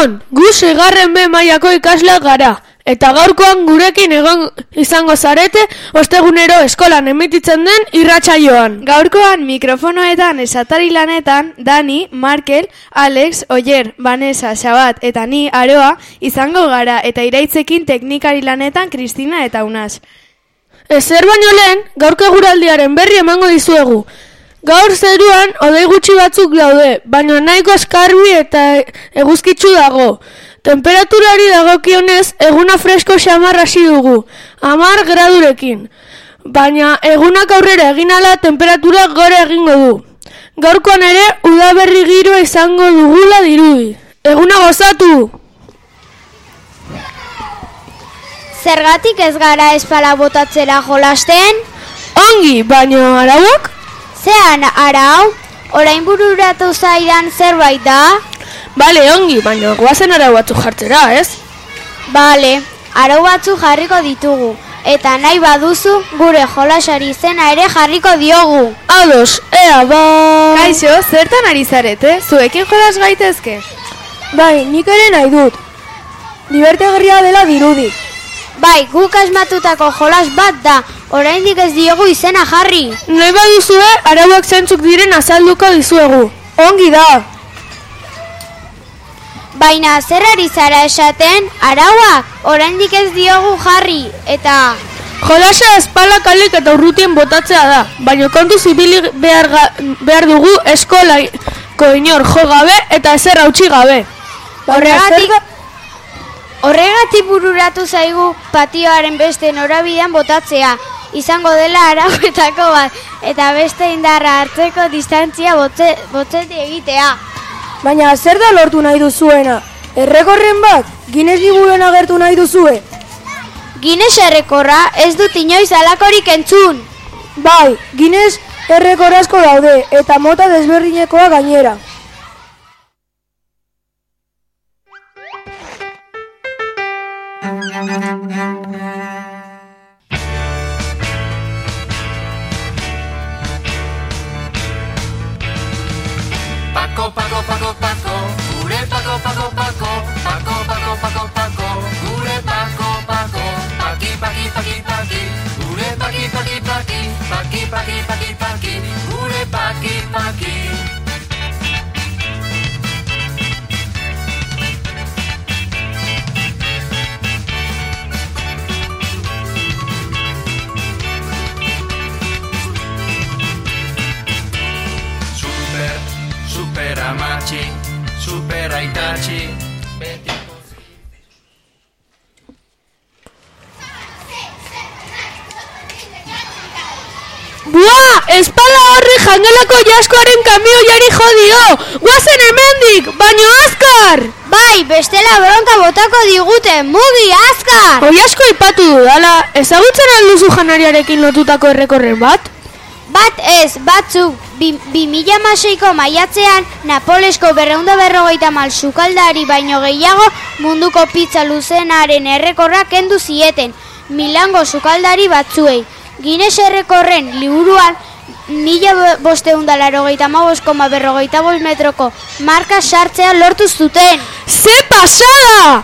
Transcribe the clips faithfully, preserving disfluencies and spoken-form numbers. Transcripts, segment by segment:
Egunon, gu seigarren B mailako ikasleak gara, eta gaurkoan gurekin egon izango zarete ostegunero eskolan emititzen den irratsaioan. Gaurkoan mikrofonoetan esatari lanetan Dani, Markel, Alex, Oyer, Vanessa, Xabat eta ni Aroa izango gara eta iraitzekin teknikari lanetan Kristina eta Unaz. Ezer baino lehen, gaurko eguraldiaren berri emango dizuegu. Gaur zeruan hodei gutxi batzuk daude, baina nahiko eskarbi eta eguzkitsu dago. Temperaturari dagokionez, eguna fresko xamar hasi dugu, hamar gradurekin. Baina egunak aurrera egin ala temperatura gora egingo du. Gaurkoan ere, udaberri giroa izango dugula dirudi. Eguna gozatu! Zergatik ez gara espala botatzera jolasten? Ongi, baina arauak? Zean arau? Orain bururatu zaidan zerbait da? Bale, ongi, baina guazen arau batzuk jartzera, ez? Bale, arau batzuk jarriko ditugu. Eta nahi baduzu, gure jolasari izena ere jarriko diogu. Ados, ea ba... Kaixo, zertan ari zarete? Zuekin jolas gaitezke? Bai, nik ere nahi dut. Divertegarria dela dirudi. Bai, guk asmatutako jolas bat da, oraindik ez diogu izena jarri. Nahi baduzue, arauak zentzuk diren azalduko dizuegu. Ongi da! Baina zer ari zara esaten, arauak, oraindik ez diogu jarri, eta... Jolasa espala kalik eta urrutien botatzea da, baina kontuz ibili behar, behar dugu eskolako inor jo gabe eta ezer hautsi gabe. Horregatik... Horregatik bururatu zaigu patioaren beste norabidean botatzea, izango dela arauetako bat, eta beste indarra hartzeko distantzia botze, botzeti egitea. Baina zer da lortu nahi duzuena? Errekorren bat, Guinness liburuan agertu nahi duzue? Guinness errekorra ez dut inoiz alakorik entzun. Bai, Guinness errekor asko daude, eta mota desberdinekoa gainera. Paco, Paco, Paco, Paco, gure Paco, Paco, Paco, Paco, Paco, Paco, Paco, gure Paco, Paco, Paki, Paki, Paki, Paki, gure Paki, Paki, Paki, Paki, Paki, Paki, Paki, gure Paki, Paki. Super amatxi, super aitatxi, betiko... Buah! Espala horri jangelako jaskoaren kamioiari jodio! Guazen hemendik, baino azkar! Bai, bestela bronka botako digute, mugi, azkar! Hoi asko ipatu dudala, ezagutzen alduzu janariarekin lotutako errekorren bat? Bat ez, batzuk, bi mila hamaseiko maiatzean Napolesko berrehunda berrogeita mal sukaldari baino gehiago munduko pizza luzenaren errekorra kendu zieten, Milango sukaldari batzuei. Guinness errekorren liburuan mila bosteunda larogeita hamabost koma berrogeita bost metroko marka sartzea lortu zuten. Ze pasada!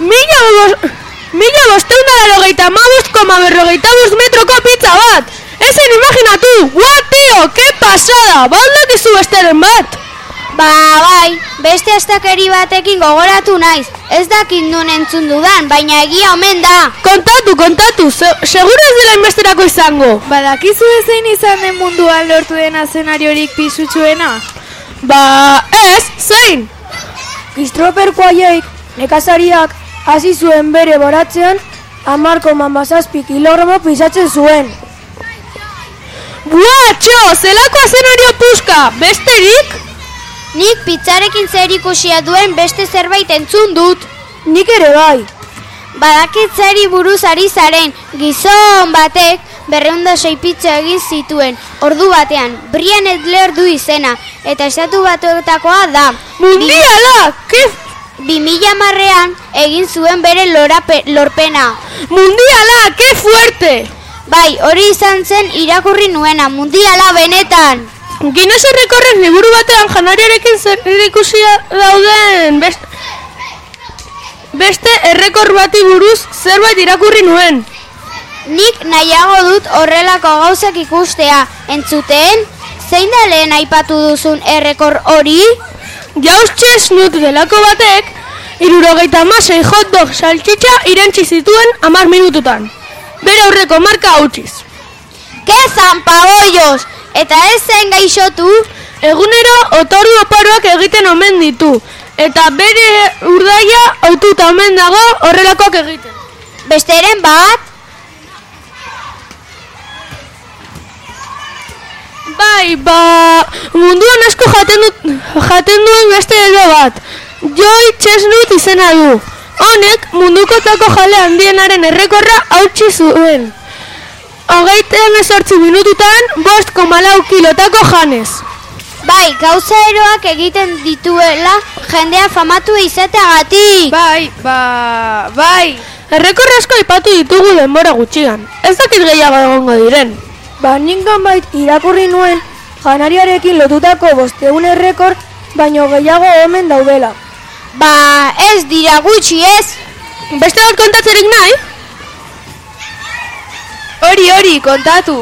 Mila bosteunda larogeita hamabost koma berrogeita bost metroko pizza bat! Ezen imaginatu! Guau, tio! Ke pasada! Baldak izu besteren bat! Ba, bai, beste astakeri batekin gogoratu naiz. Ez dakit nun entzun dudan, baina egia omen da. Kontatu, kontatu! Se seguro ez dela inbesterako izango! Badakizu ezein izan den munduan lortu den azenariorik pisutsuena? Ba, ez, zein? Christopher Quayeik, nekazariak, hasi zuen bere baratzean, hamar koma hamazazpi kilogramo pisatzen zuen. Buah, txo, zelako azenario puska, besterik? Nik pizzarekin zer ikusia duen beste zerbait entzun dut. Nik ere bai. Badakit zeri buruz ari zaren, gizon batek berrehunda sei pizza egin zituen, ordu batean, Brian Edler du izena, eta estatu batuetakoa da. Mundiala, ke... Bi mila hamarrean egin zuen bere lorape, lorpena. Mundiala, ke fuerte! Bai, hori izan zen irakurri nuena, mundiala benetan. Guinness errekorren liburu batean janariarekin zer ikusia dauden best... beste errekor bati buruz zerbait irakurri nuen. Nik nahiago dut horrelako gauzak ikustea. Entzuten, zein da lehen aipatu duzun errekor hori? Jaus Chestnut delako batek, hirurogeita hamasei hotdog saltxitxa irentsi zituen hamar minututan. Bere aurreko marka hautsiz. Ke zanpagoios! Eta ez zen gaixotu? Egunero otordu oparoak egiten omen ditu, eta bere urdaia ohituta omen dago horrelakoak egiten. Besteren bat? Bai, ba, munduan asko jaten, dut, jaten duen beste edo bat. Joy Chestnut izena du. Honek munduko tako jale handienaren errekorra hautsi zuen. Hogeita hemezortzi minututan bost koma lau kilotako janez. Bai, gauza eroak egiten dituela jendea famatu izateagatik. Bai, ba, bai. Errekor asko aipatu ditugu denbora gutxian. Ez dakit gehiago egongo diren. Ba, ningan bait irakurri nuen janariarekin lotutako bosteun errekor, baino gehiago omen daudela. Ba, ez dira gutxi ez. Beste bat kontatzerik nahi? Hori, hori, kontatu.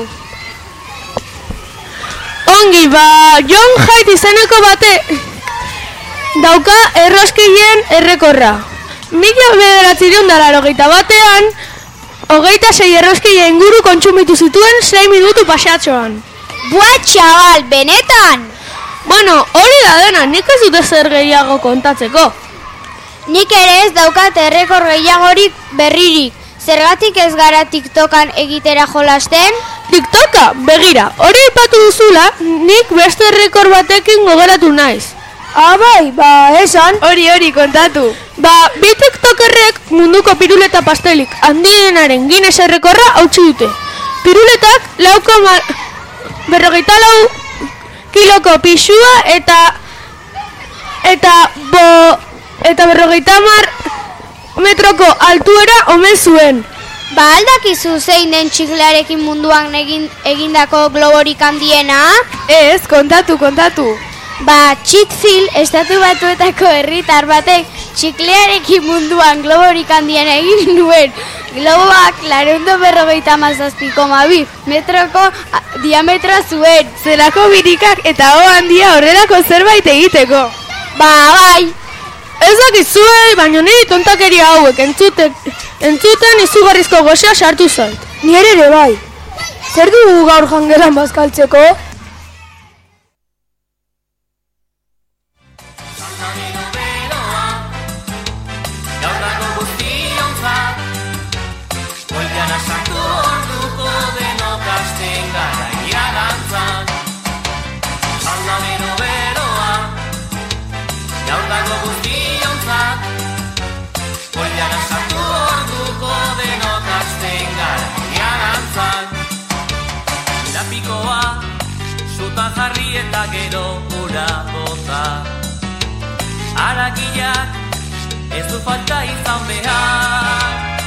Ongi, ba, John Haidt izeneko bate dauka erroskien errekorra. Mila bederatzireun da laurogeita batean, hogeita sei erroskile inguru kontsumitu zituen sei minutu pasatxoan. Bua, txabal, benetan! Bueno, hori da dena, nik ez dute zer gehiago kontatzeko. Nik ere ez daukat errekor gehiagorik berririk. Zergatik ez gara TikTokan egitera jolasten? TikToka, begira, hori aipatu duzula, nik beste errekor batekin gogoratu naiz. Ah, bai, ba, esan. Hori, hori, kontatu. Ba, bi tiktokerrek munduko piruleta pastelik handienaren Guinness errekorra hautsi dute. Piruletak lauko mar... berrogeita lau kiloko pixua eta... eta bo... eta berrogeita mar metroko altuera omen zuen. Ba, aldakizu zein den txiklearekin munduan egin, egindako globorik handiena? Ez, kontatu, kontatu. Ba, Cheatville, estatu batuetako herritar batek txiklearekin munduan globorik handien egin nuen. Globoak laurehun berrogeita hamazazpi koma bi metroko a, diametroa zuen. Zelako birikak eta ho handia horrelako zerbait egiteko. Ba, bai. Ez dakizue, baina niri tontakeria hauek entzuten, entzuten izugarrizko gozea sartu zait. Nire ere bai. Zer dugu gaur jangelan bazkaltzeko? Zutan jarri eta gero ura bota. Aragiak ez du falta izan behar.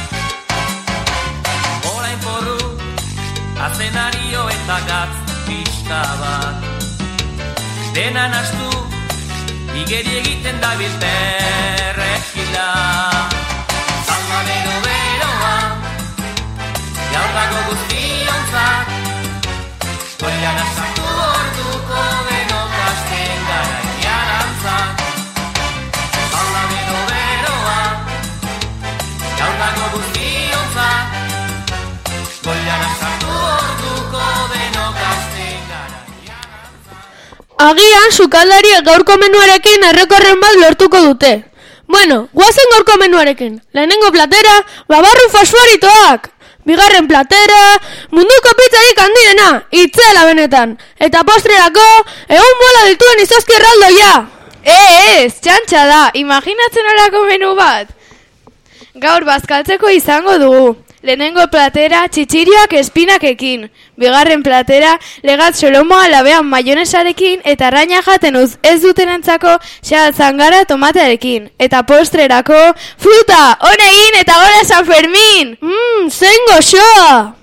Orain porru, azenario eta gatz pixka bat. Dena nastu, igeri egiten da bilperrekila. Zalmanero beroa, gaur dago guztionzat. Goian asartu orduko denok hasten gara ianantzak. Zalmanero beroa, gaur dago guztionzat. Goian asartu orduko denok hasten gara ianantzak. Agian, sukaldari gaurko menuarekin errekorren bat lortuko dute. Bueno, guazen gaurko menuarekin. Lehenengo platera, babarru fosforitoak. Bigarren platera, munduko pizzarik handiena, itzela benetan. Eta postrerako, egun bola dituen izozki erraldoia. Ez, txantxa da, imaginatzen horako menu bat. Gaur bazkaltzeko izango dugu. Lehenengo platera, txitsirioak espinakekin. Bigarren platera, legat solomoa labean mayonesarekin eta arraina jaten uz ez dutenentzako xaltzangara tomatearekin. Eta postrerako, fruta, honegin eta gora San Fermin! Mmm, zein goxoa!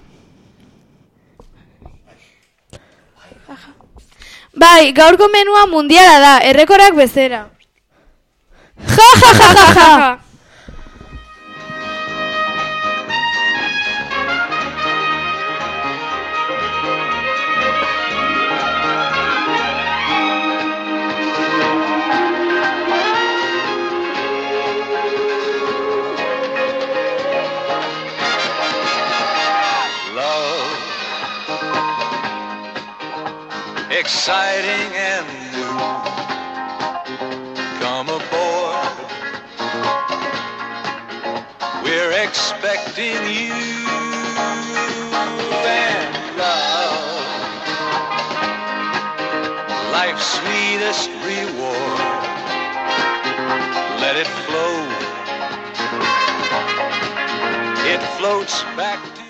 Bai, gaurko menua mundiala da, errekorak bezera. Ja, ja, ja, ja, ja! exciting and new. Come aboard, we're expecting you and love, life's sweetest reward. Let it flow, it floats back to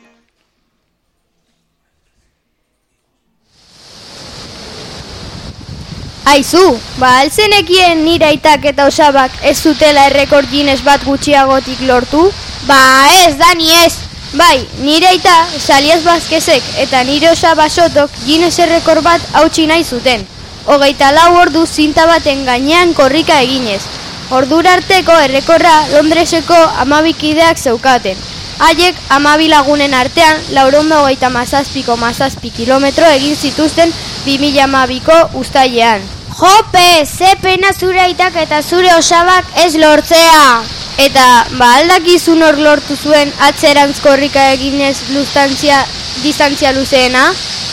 Aizu, ba alzenekien nire aitak eta osabak ez zutela errekord Guinness bat gutxiagotik lortu? Ba ez, Dani ez. Bai, nire aita Salias Vazquezek eta nire osaba Sotok Guinness errekord bat hautsi nahi zuten. Hogeita lau ordu zinta baten gainean korrika eginez. Ordura arteko errekorra Londreseko amabikideak zeukaten. Haiek amabi lagunen artean laurondo hogeita mazazpiko mazazpi kilometro egin zituzten bi mila hamabiko uztailean. Jope, ze pena zure aitak eta zure osabak ez lortzea. Eta ba aldakizun hor lortu zuen atzerantz korrika eginez lustantzia, distantzia luzeena?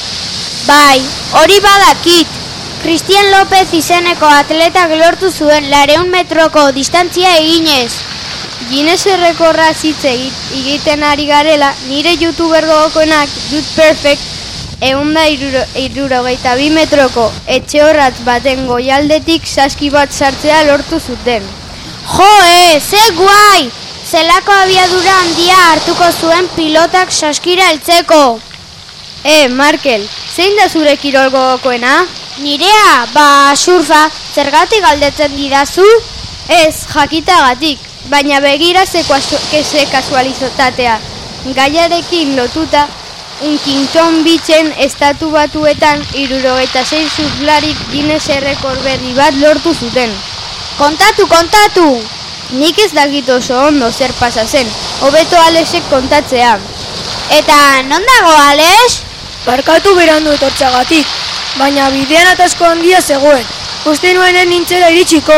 Bai, hori badakit. Cristian López izeneko atletak lortu zuen laurehun metroko distantzia eginez. Guinness errekorra zitze egiten ari garela, nire youtuber gogokoenak Dude Perfect ehunda hirurogeita bi metroko etxe horratz baten goialdetik saski bat sartzea lortu zuten. Joe, ze guai! Zelako abiadura handia hartuko zuen pilotak saskira heltzeko. E, Markel, zein da zure kirol gogokoena? Nirea, ba, surfa, zergatik galdetzen didazu? Ez, jakitagatik, baina begira ze kasualizatatea. Gaiarekin lotuta, Huntington Beachen estatu batuetan hirurogeita sei surflarik Guinness errekord berri bat lortu zuten. Kontatu, kontatu! Nik ez dakit oso ondo zer pasa zen, hobeto Alexek kontatzea. Eta non dago Alex? Barkatu berandu etortzagatik, baina bidean atasko handia zegoen. Uste nuenen nintzera iritsiko.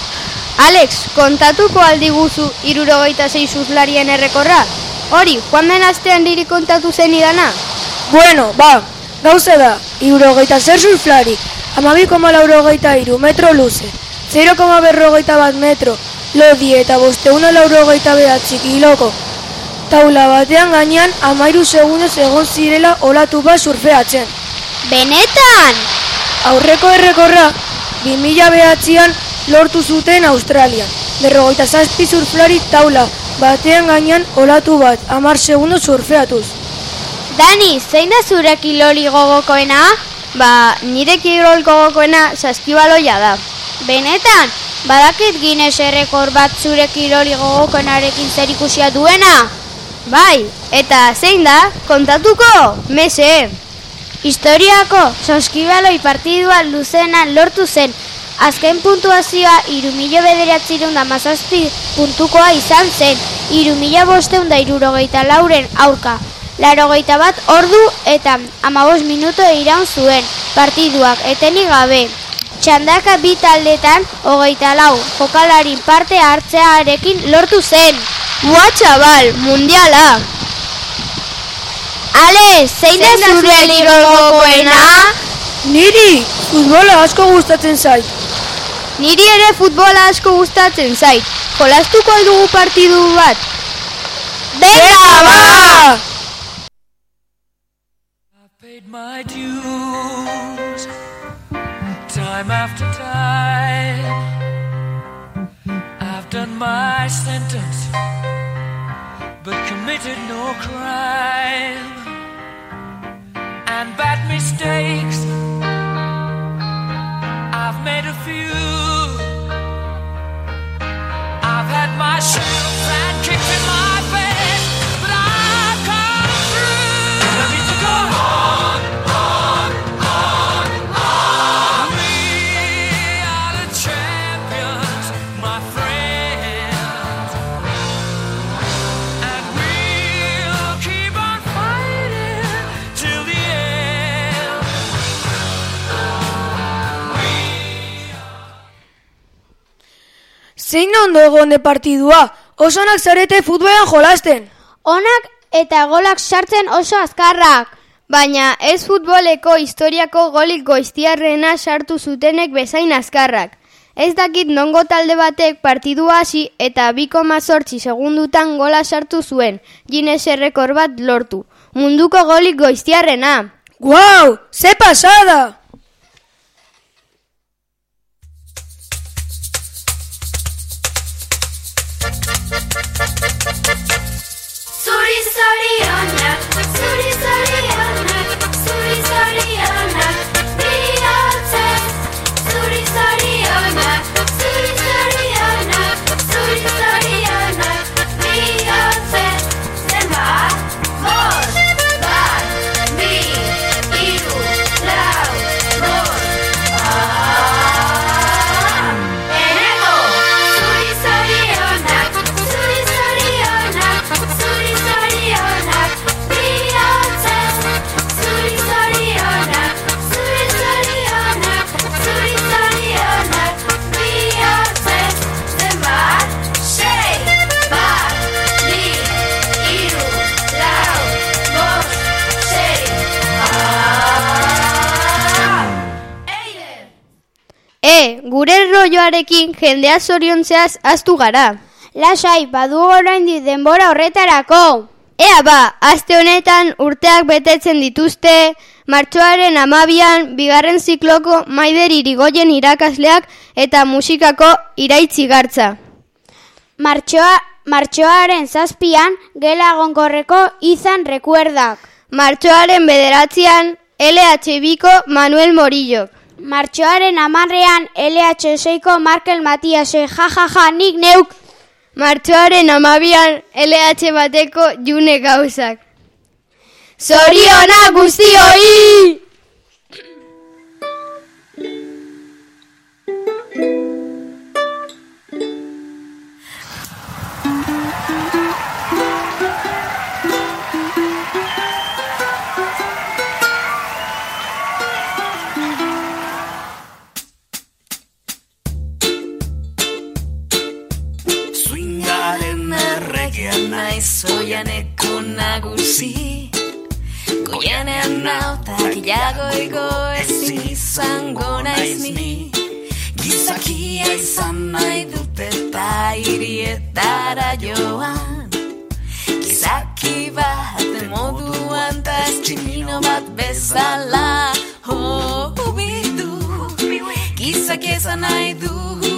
Alex, kontatuko aldiguzu hirurogeita sei surflarien errekorra? Hori, joan den astean niri kontatu zen idana? Bueno, ba, gauza da, hirurogeita zer surflarik, hamabi koma laurogeita hiru metro luze, zero koma berrogeita bat metro, lodi eta bosteuna laurogeita behatzi kiloko. Taula batean gainean hamairu segundoz egon zirela olatu bat surfeatzen. Benetan! Aurreko errekorra, bi mila behatzian lortu zuten Australian. Berrogeita zazpi surflari taula batean gainean olatu bat, hamar segundo surfeatuz. Dani, zein da zure kiroli gogokoena? Ba, nire kirol gogokoena saskibaloia da. Benetan, badakit Guinness errekord bat zure kiroli gogokoenarekin zerikusia duena? Bai, eta zein da? Kontatuko? Mese! Historiako saskibaloi partidua luzenan lortu zen. Azken puntuazioa hiru mila bederatziehun eta hamazazpi puntukoa izan zen, hiru mila bostehun eta hirurogeita lauren aurka. Laurogeita bat ordu eta hamabost minutu iraun zuen partiduak etenik gabe. Txandaka bi taldetan hogeita lau jokalarin parte hartzearekin lortu zen. Ua, txabal, mundiala! Ale, zein da zure kirol gogokoena? Niri, futbola asko gustatzen zait. Niri ere futbola asko gustatzen zait. Jolastuko dugu partidu bat. Venga, ba! I paid my dues time after time. I've done my sentence but committed no crime. And bad mistakes I've made a few. I've had my shields and kicks in my face, but I've come through. I need to go on, on, on, on. We are the champions, my friends, and we'll keep on fighting till the end. Zein ondo egon de partidua, oso onak zarete futbolan jolasten. Onak eta golak sartzen oso azkarrak. Baina ez futboleko historiako golik goiztiarrena sartu zutenek bezain azkarrak. Ez dakit nongo talde batek partidua hasi eta bi koma zortzi segundutan gola sartu zuen, Guinness errekor bat lortu. Munduko golik goiztiarrena. Guau, ze pasada! Zuri zorionak, zuri zorionak, zuri zorionak, bihotzez. Zuri zorionak, zuri zorionak, zuri zorionak, bihotzez. Zenbat, bost, bat, bi, hiru, lau, bost, ah, eneko. Zuri zorionak, zuri zorionak, zuri zorionak, bihotzez. Zuri zorionak, zuri zorionak, zuri zorionak, bihotzez. Zenbat, sei, bat, bi, hiru, lau, bost, sei, ah, Eider! E, gure rolloarekin jendea zoriontzeaz ahaztu gara. Lasai, badu oraindik denbora horretarako. Ea ba, aste honetan urteak betetzen dituzte, martxoaren hamabian bigarren zikloko Maider Irigoyen irakasleak eta musikako Iraitzi Gartza. Martxoa, martxoaren zazpian, gela egonkorreko izan rekuerdak. Martxoaren bederatzean L H biko Manuel Morillo. Martxoaren hamarrean L H seiko Markel Matiase, jajaja, nik neuk. Martxoaren hamabian L H bateko June Gauzak. Zorionak guztioi! Swingaren erregean naiz oianeko nagusi. Goienean nautak ilagoiko ez izango naiz ni. Gizakia izan nahi dut eta hirietara joan. Gizaki bat moduan ta ez tximino bat bezala. Oh, bidu, gizakia izan nahi du.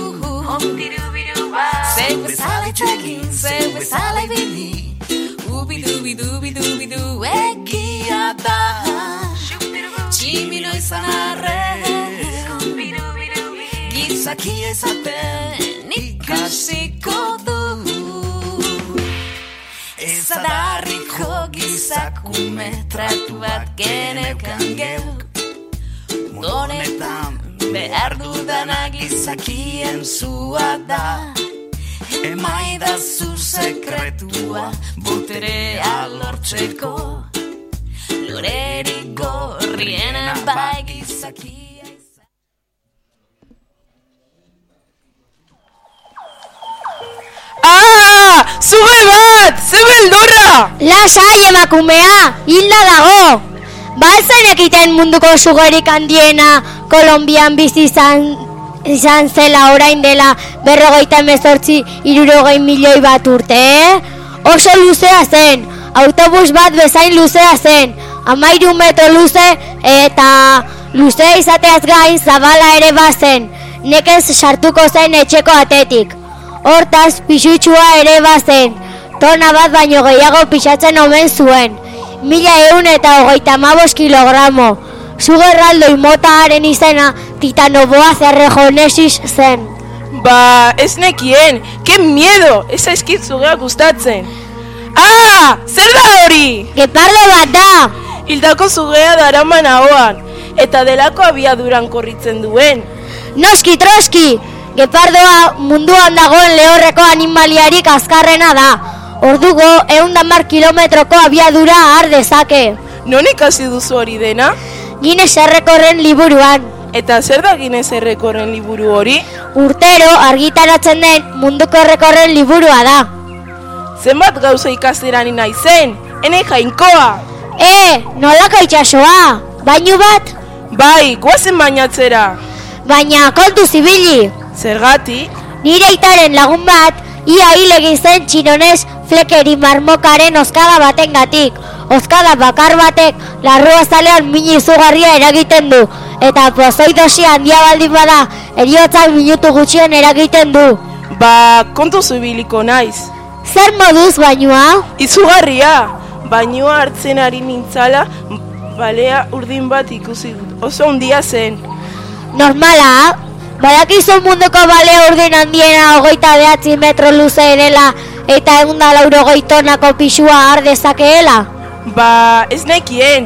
Zeu bezala itxegin, zeu bezala ibili. Ubidu-bidu-bidu-bidu egia da. Tximino izan arren, gizakia izaten ikasiko du. Ez adarriko gizakume tratu bat geneukan geuk. Donetan behar dudana gizakien zua da. Emaidazu sekretua boterea lortzeko. Lorerik gorriena bai gizakia izan. Ah! Zuge bat! Ze beldurra! Lasai emakumea, hilda dago. Baltzen ekiten munduko sugerik handiena Kolombian bizi izan, izan zela orain dela berrogeita hemezortzi hirurogei milioi bat urte, eh? Oso luzea zen, autobus bat bezain luzea zen, hamairu metro luze eta luzea izateaz gain zabala ere bazen, nekez sartuko zen etxeko atetik. Hortaz, pixutxua ere bazen, tona bat baino gehiago pixatzen omen zuen. Mila eun eta hogeita hamabost kilogramo. Sugerraldoi motaren izena Titanoboa zerrejonesis zen. Ba, ez nekien, ke miedo, ez aizkit zugea gustatzen. Ah, zer da hori? Gepardo bat da! Hildako zugea daraman ahoan, eta delako abiaduran korritzen duen. Noski troski! Gepardoa munduan dagoen lehorreko animaliarik azkarrena da. Ordugo, ehun eta hamar kilometroko abiadura har dezake. Non ikasi duzu hori dena? Guinness errekorren liburuan. Eta zer da Guinness errekorren liburu hori? Urtero argitaratzen den munduko errekorren liburua da. Zenbat gauza ikasteran naizen, ene jainkoa! E, nolako itxasoa? Bainu bat? Bai, guazen bainatzera. Baina kontu zibili. Zergatik? Nire aitaren lagun bat, ia hil egin zen txinonez flekeri marmokaren oskada batengatik. Oskada bakar batek larrua zalean min izugarria eragiten du. Eta pozoidosi handia baldin bada, heriotzak minutu gutxien eragiten du. Ba, kontu zibiliko naiz. Zer moduz bainua? Izugarria! Bainua hartzen ari nintzala, balea urdin bat ikusi dut. Oso handia zen. Normala, badakizu munduko balea urdin handiena hogeita behatzi metro luze dela eta egun da laurogei tonako pisua har dezakeela? Ba, ez nekien.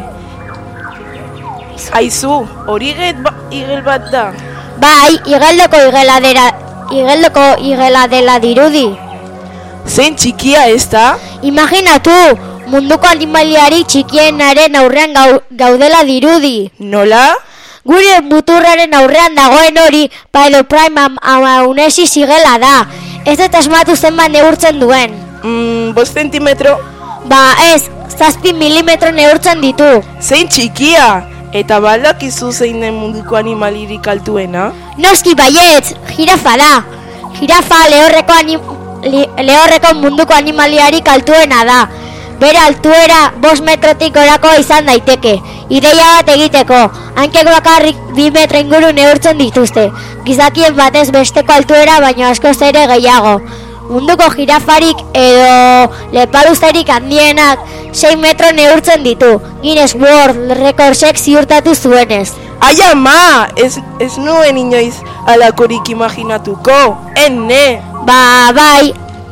Aizu, hori get ba, igel bat da. Bai, igeldoko igeladera, igeldoko igela dela dirudi. Zein txikia ez da? Imaginatu, munduko animaliari txikienaren aurrean gau, gaudela dirudi. Nola? Gure muturraren aurrean dagoen hori, Paedoprime amaunesis igela da. Ez eta esmatu zenbat neurtzen duen. Mm, bost zentimetro? Ba ez, zazpi milimetro neurtzen ditu. Zein txikia! Eta baldakizu zein den munduko animalirik altuena? Noski baietz, jirafa da. Jirafa lehorreko, anim, li, lehorreko munduko animaliarik altuena da. Bere altuera bost metrotik gorako izan daiteke. Ideia bat egiteko, hankek bakarrik bi metro inguru neurtzen dituzte. Gizakien batez besteko altuera baino askoz ere gehiago. Munduko jirafarik edo leparuzerik handienak sei metro neurtzen ditu. Guinness World Recordsek ziurtatu zuenez. Ai ama, ez, ez nuen inoiz alakorik imaginatuko, enne. Ba, bai.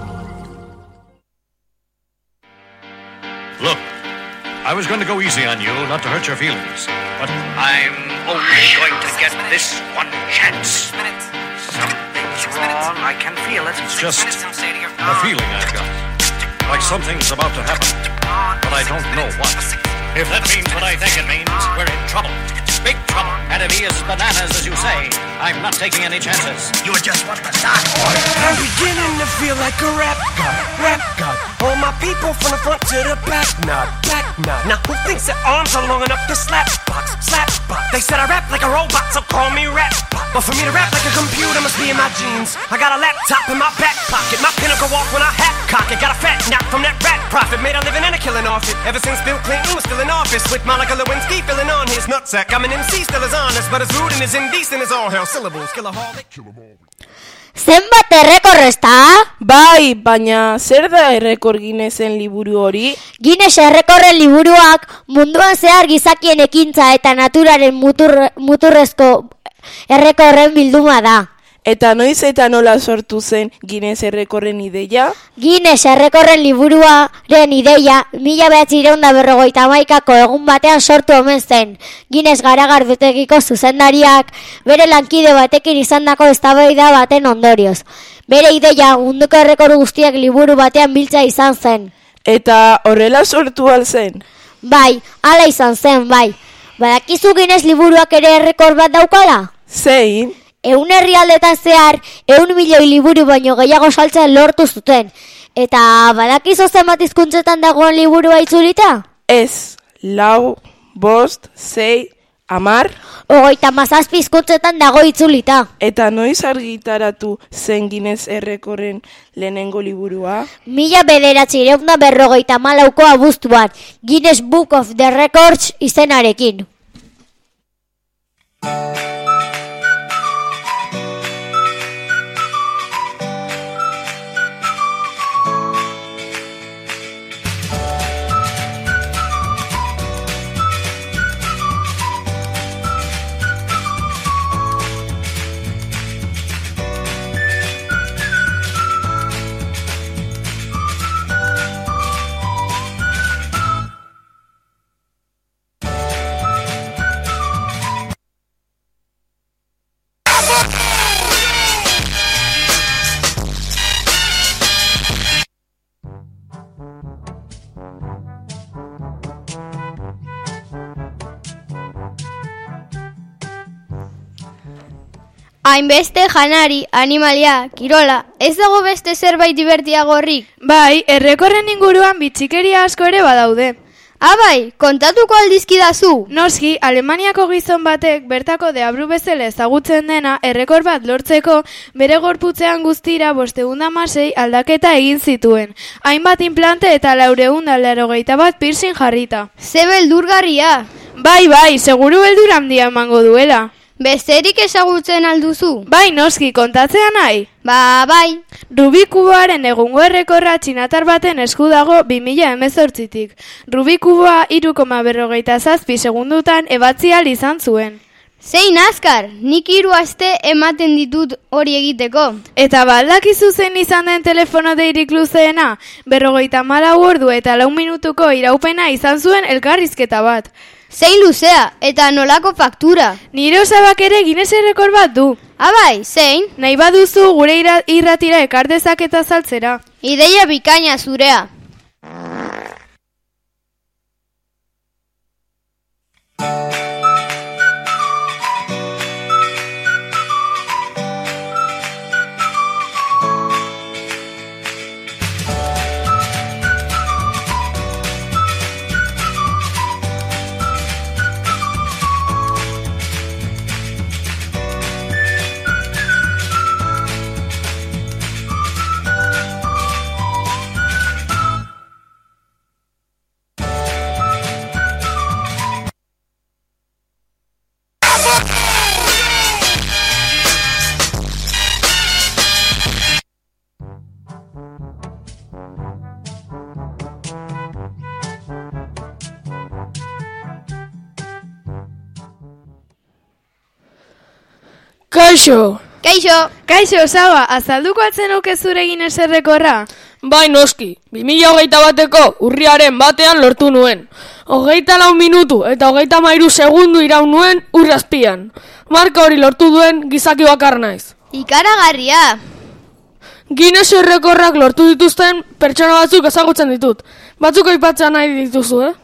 Look, I was going to go easy on you, not to hurt your feelings, but I'm only going to get this one chance. Something's wrong, I can feel it. It's just a feeling I've got, like something's about to happen, but I don't know what. If that means what I think it means, we're in trouble. Big trouble. And if he is bananas, as you say, I'm not taking any chances. You're just what the start. I'm beginning to feel like a rap god, rap god. All my people from the front to the back, nod, back nod. Now who thinks their arms are long enough to slap box, slap box? They said I rap like a robot, so call me rap bot. But for me to rap like a computer must be in my genes. I got a laptop in my back pocket, my pinnacle walk when I hat cock it. Got a fat nap from that rat profit, made a living and a killing off it. Ever since Bill Clinton was still in office, with Monica Lewinsky filling on his nutsack. I'm an M C still as honest, but as rude and as indecent as all hell. Syllables, kill a holic, kill 'em all. Zenbat errekor ezta? Bai, baina zer da errekor Guinnessen liburu hori? Guinness errekorren liburuak munduan zehar gizakien ekintza eta naturaren mutur, muturrezko errekorren bilduma da. Eta noiz eta nola sortu zen Guinness errekorren ideia? Guinness errekorren liburuaren ideia mila bederatziehun eta berrogeita hamaikako egun batean sortu omen zen. Guinness garagardotegiko zuzendariak bere lankide batekin izandako eztabaida baten ondorioz. Bere ideia munduko errekor guztiak liburu batean biltza izan zen. Eta horrela sortu al zen? Bai, hala izan zen, bai. Badakizu Guinness liburuak ere errekor bat daukala? Zein? Eun herrialdetan zehar, eun milioi liburu baino gehiago saltzen lortu zuten. Eta badakizu zenbat hizkuntzetan dagoen liburua itzulita? Ez, lau, bost, sei, amar? Hogeita hamazazpi hizkuntzetan dago itzulita. Eta noiz argitaratu zen Guinness errekorren lehenengo liburua? Mila bederatziehun eta berrogeita hamalauko abuztuan, Guinness Book of the Records izenarekin. Hainbeste janari, animalia, kirola, ez dago beste zerbait divertiagorrik? Bai, errekorren inguruan bitxikeria asko ere badaude. Abai, kontatuko aldizkidazu. Noski, Alemaniako gizon batek bertako deabru bezala ezagutzen dena errekor bat lortzeko bere gorputzean guztira bosteun da hamasei aldaketa egin zituen. Hainbat implante eta laureun da laurogeita bat piercing jarrita. Ze beldurgarria. Bai, bai, seguru beldur handia emango duela. Besterik ezagutzen alduzu? Bai, noski, kontatzea nahi? Ba, bai. Rubik kuboaren egungo errekorra txinatar baten esku dago bi mila hemezortzitik. Rubik kuboa hiru koma berrogeita zazpi segundutan ebatzi ahal izan zuen. Zein azkar, nik hiru aste ematen ditut hori egiteko. Eta baldakizu zein izan den telefono deirik luzeena, berrogeita hamalau ordu eta lau minutuko iraupena izan zuen elkarrizketa bat. Zein luzea, eta nolako faktura. Nire osabak ere Guinness errekor bat du. Abai, zein? Nahi baduzu gure irratira ekar dezaketa saltzera. Ideia bikaina zurea. Kaixo! Kaixo! Kaixo, Osaba, azalduko atzen nuke zure Guinness errekorra? Bai, noski, bi mila hogeita bateko urriaren batean lortu nuen. Hogeita lau minutu eta hogeita mairu segundu iraun nuen urrazpian. Marka hori lortu duen gizaki bakar naiz. Ikaragarria! Guinness errekorrak lortu dituzten pertsona batzuk ezagutzen ditut. Batzuk aipatzen nahi dituzu, eh?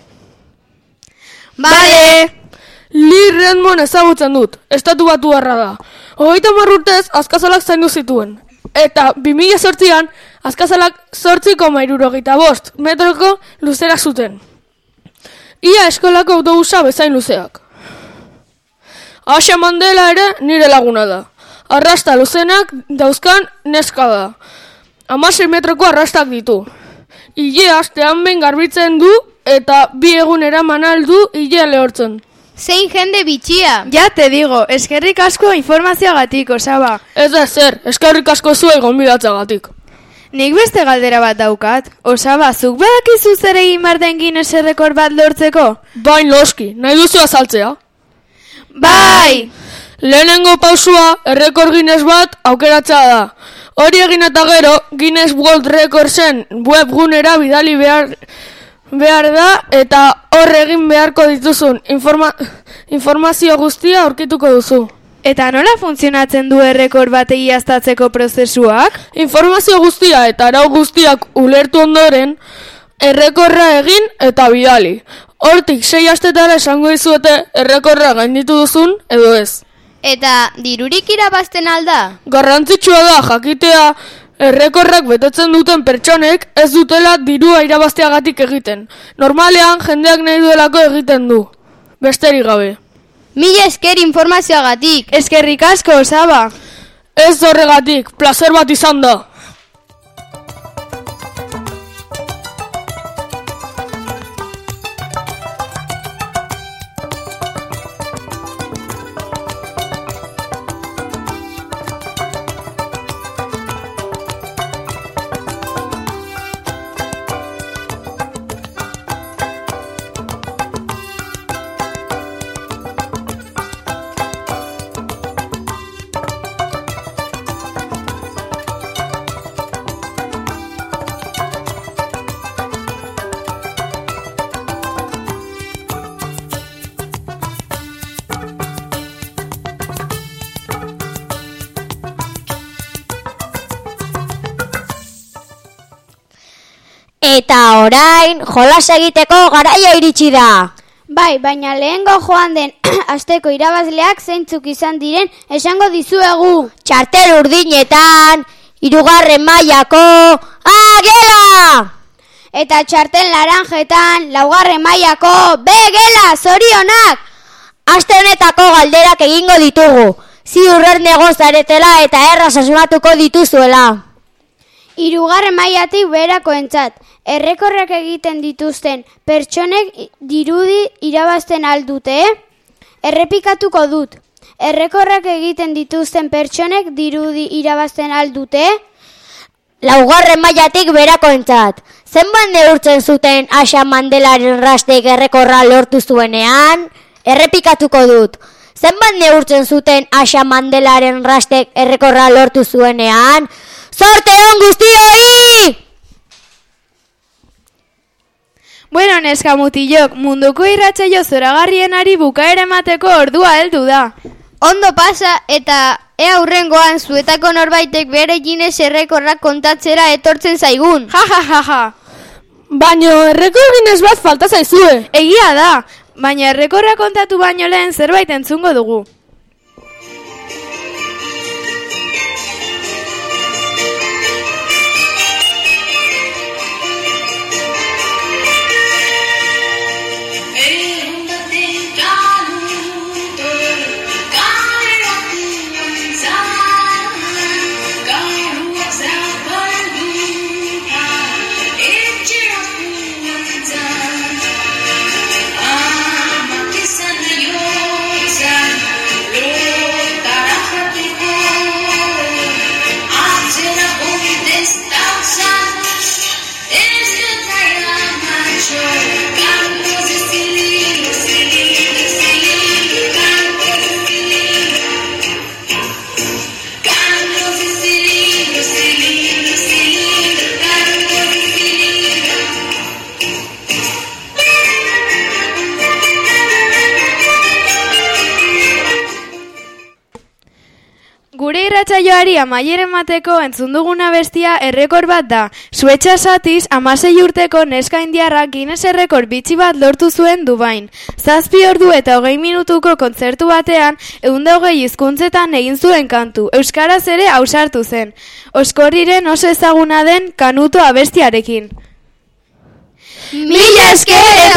Bale! Lee Redmond ezagutzen dut, estatu batu harra da. Hogeita hamar urtez azkazalak zaindu zituen. Eta bi mila zortzian azkazalak zortzi koma hirurogeita bost metroko luzera zuten. Ia eskolako autobusa bezain luzeak. Asha Mandela ere nire laguna da. Arrasta luzenak dauzkan neska da. Hamasei metroko arrastak ditu. Ile astean behin garbitzen du eta bi egun eraman aldu ilea lehortzen. Zein jende bitxia. Ja te digo, eskerrik asko informazioagatik, Osaba. Ez da zer, eskerrik asko zuei gonbidatzagatik. Nik beste galdera bat daukat. Osaba, zuk badakizu zer egin behar den Guinness errekor bat lortzeko? Bai, noski, nahi duzu azaltzea? Bai! Lehenengo pausua errekor Guinness bat aukeratzea da. Hori egin eta gero, Guinness World Recordsen webgunera bidali behar... behar da eta hor egin beharko dituzun informa informazio guztia aurkituko duzu. Eta nola funtzionatzen du errekor bat egiaztatzeko prozesuak? Informazio guztia eta arau guztiak ulertu ondoren, errekorra egin eta bidali. Hortik sei astetara esango dizuete errekorra gainditu duzun edo ez. Eta dirurik irabazten alda? Garrantzitsua da jakitea errekorrak betetzen duten pertsonek ez dutela dirua irabazteagatik egiten. Normalean jendeak nahi duelako egiten du. Besterik gabe. Mila esker informazioagatik. Eskerrik asko, Osaba. Ez horregatik, plazer bat izan da. Eta orain, jolas egiteko garaia iritsi da. Bai, baina lehengo joan den asteko irabazleak zeintzuk izan diren esango dizuegu. Txartel urdinetan, hirugarren mailako, agela! Eta txartel laranjetan, laugarren mailako, begela, zorionak! Aste honetako galderak egingo ditugu. Ziurren negozaretela eta erraz asmatuko dituzuela. Hirugarren mailatik beherakoentzat, errekorrak egiten dituzten pertsonek dirudi irabazten aldute, errepikatuko dut. Errekorrak egiten dituzten pertsonek dirudi irabazten aldute, laugarren mailatik beherakoentzat. Zenbat neurtzen zuten Axa Mandelaren rastek errekorra lortu zuenean? Errepikatuko dut. Zenbat neurtzen zuten Axa Mandelaren rastek errekorra lortu zuenean? Zorte on guztioi! Bueno, neska mutilok, munduko irratsaio zoragarrienari bukaera emateko ordua heldu da. Ondo pasa eta ea hurrengoan zuetako norbaitek bere Guinness errekorrak kontatzera etortzen zaigun. Ja, ja, ja, ja. Baina errekor Guinness bat falta zaizue. Egia da, baina errekorra kontatu baino lehen zerbait entzungo dugu. Gure irratsaioari amaiera emateko entzun duguna bestia errekor bat da. Suetxa Satiz, hamasei urteko neska indiarrak Guinness errekor bitxi bat lortu zuen Dubain. Zazpi ordu eta hogei minutuko kontzertu batean, ehun eta hogei hizkuntzetan egin zuen kantu, euskaraz ere ausartu zen. Oskorriren oso ezaguna den Kanuto abestiarekin. Mila esker eta